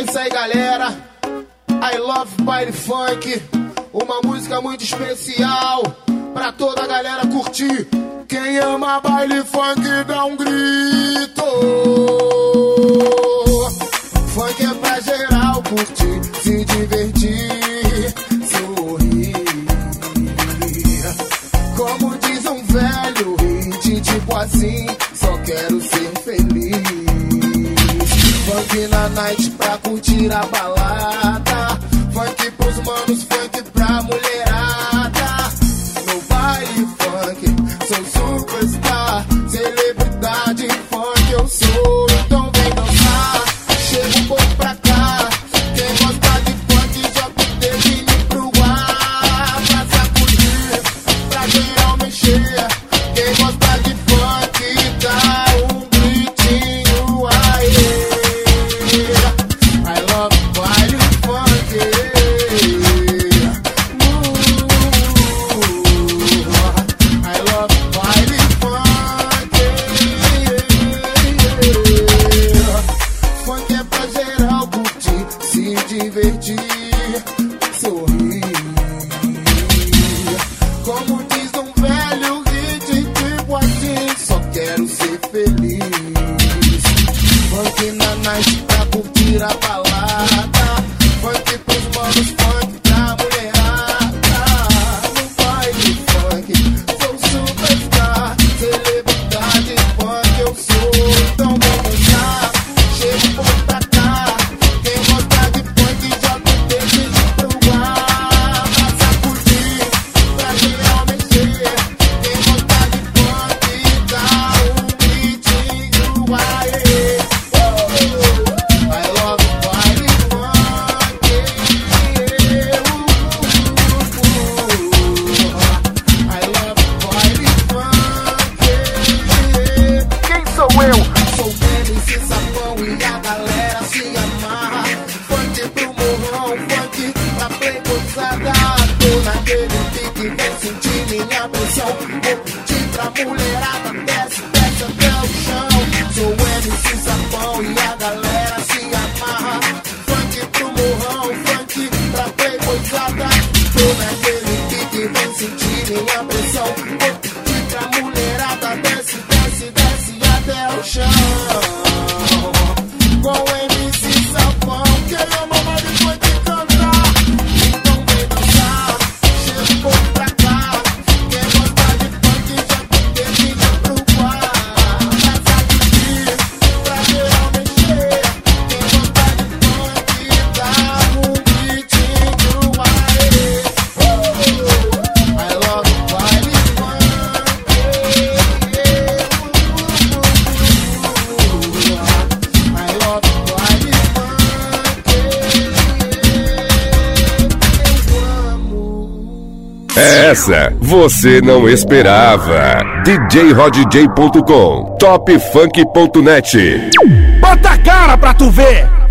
isso aí, galera. I Love Baile Funk, uma música muito especial pra toda a galera curtir. Quem ama baile funk dá um grito. Funk é pra geral curtir, se divertir, sorrir. Como diz um velho hit, tipo assim, só quero ser feliz. Funk na night pra curtir a balada, funk pros manos, funk pra mulherada. No baile funk, sou superstar, celebridade funk eu sou. Então vem dançar, chega um pouco pra cá. Quem gosta de funk joga o dedinho pro ar, pra sacudir, pra geral mexer. Quem gosta de funk dá um gritinho, aê. I love baile funk. I love baile funk. Funk é pra geral curtir, se divertir, sorrir. Como diz um velho hit, tipo assim, só quero ser feliz. Funk na night pra curtir a balada, funk pros manos, funk pra mulherada. No baile funk, sou superstar, celebridade funk eu sou. Então vem dançar, chega um pouco pra cá. Quem gosta de funk joga o dedinho pro ar, pra sacudir, pra geral mexer. Quem gosta de funk dá um gritinho, aê. I love baile funk. I love baile funk. Quem sou eu? Sou o MC Sapão e a galera se amarra. Funk pro morrão, funk pra playboyzada. Tô naquele pique, vem sentir minha pressão. Vou pedir pra mulherada, desce, desce até o chão. Sou o MC Sapão e a galera se amarra. Funk pro morrão, funk pra playboyzada. Tô naquele pique, vem sentir minha pressão. Vou pedir pra mulherada, desce, desce, desce até o chão. Com o MC Sapão, quem ama mais depois de cantar. Então vem dançar, chega um pouco pra cá. Quem gosta de funk joga o dedinho pro ar, pra sacudir, pra geral mexer. Quem gosta de funk dá um gritinho, aê. I love baile funk. I love baile funk. Eu amo. Essa você não esperava. DJRodJ.com, topfunk.net. Bota a cara pra tu ver!